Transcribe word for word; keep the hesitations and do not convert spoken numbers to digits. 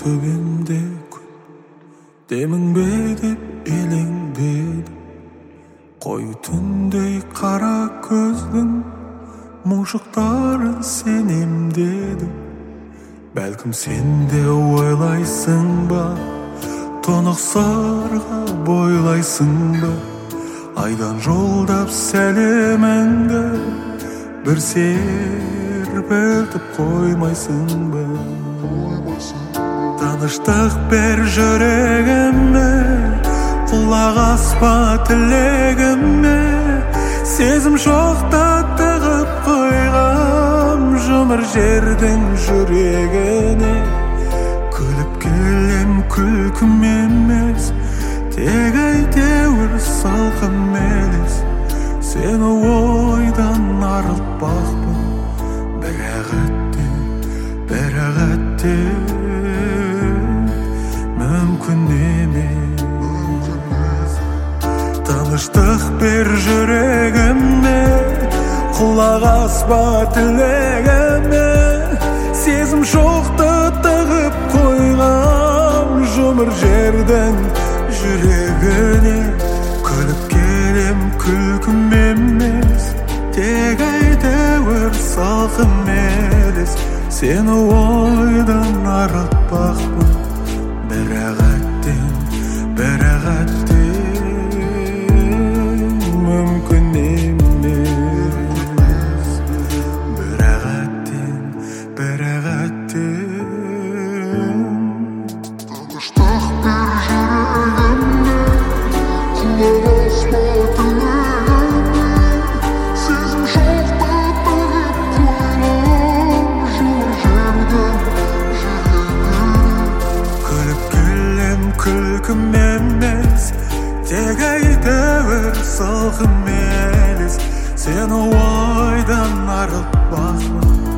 төбемде күн демің бе деп елеңдедім. Қою түндей қара көздің мұңшықтарын сенем дедім. Бәлкім сен де ойлайсың ба, тұнық сырға бойлайсың ба, айдан жолдап сәлеміңді бір серпілтіп қоймайсың ба. Таныштық бер жүрегіме, құлақ аспа тілегіме, сезім жоқта тығып қойғам жұмыр жердің жүрегіне. Күліп келем күлкім емес, тек әйтеуір салқын елес. Сені ойдан арылтпақпын, бірақ әттең, бірақ әттең мүмкін емес. Таныштық бер жүрегіме, құлақ аспа тілегіме, сезім жоқты тығып қойғам жұмыр жердің жүрегіне. Күліп келем күлкім емес, тек әйтеуір салқын елес. Сені ойдан арылтпақпын, бірақ әттең, бірақ әттең мүмкін емес. Бірақ әттең, бірақ әттең. Таныштық бер жүрегіме, құлақ аспа тілегіме, сезім жоқта тығып қойғам жұмыр жердің жүрегіне. Күліп келем күлкім емес, тек әйтеуір салқын елес. Сені ойдан арылтпақпын,